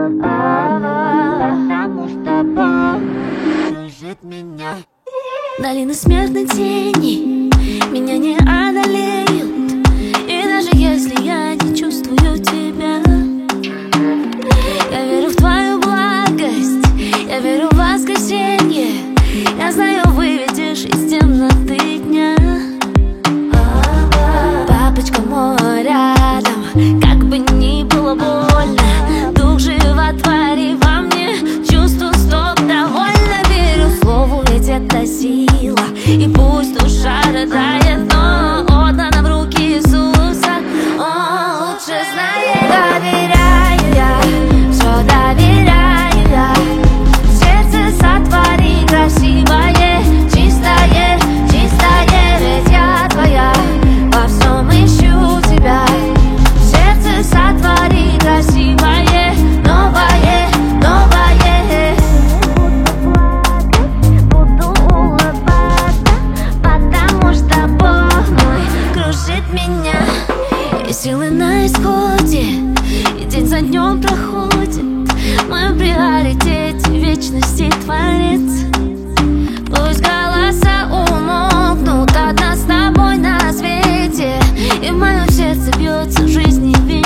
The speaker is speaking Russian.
потому что Бог кружит меня. Долины смертной тени меня не одолеют, и даже если я не чувствую тебя, я верю в твою благость, я верю в воскресенье. Я знаю, выведешь из темноты дня. Папочка мой рядом, как бы ни было больно, дух животвори во мне, чувствую, стоп, довольно. Верю слову, ведь это сила, и пусть душа рыдает, но отдана в руки Иисуса. Он лучше знает. Доверяю я, все доверяю я. Сердце сотвори красивое, чистое, чистое, ведь я твоя, во всем ищу тебя. Сердце сотвори красивое, новое, новое. Буду улыбаться, потому что Бог мой кружит меня. И силы на исходе, и день за днем проходит. Мы в приоритете вечности Творец. Пусть голоса умолкнут, одна с тобой на свете, и в моем сердце бьется жизнь и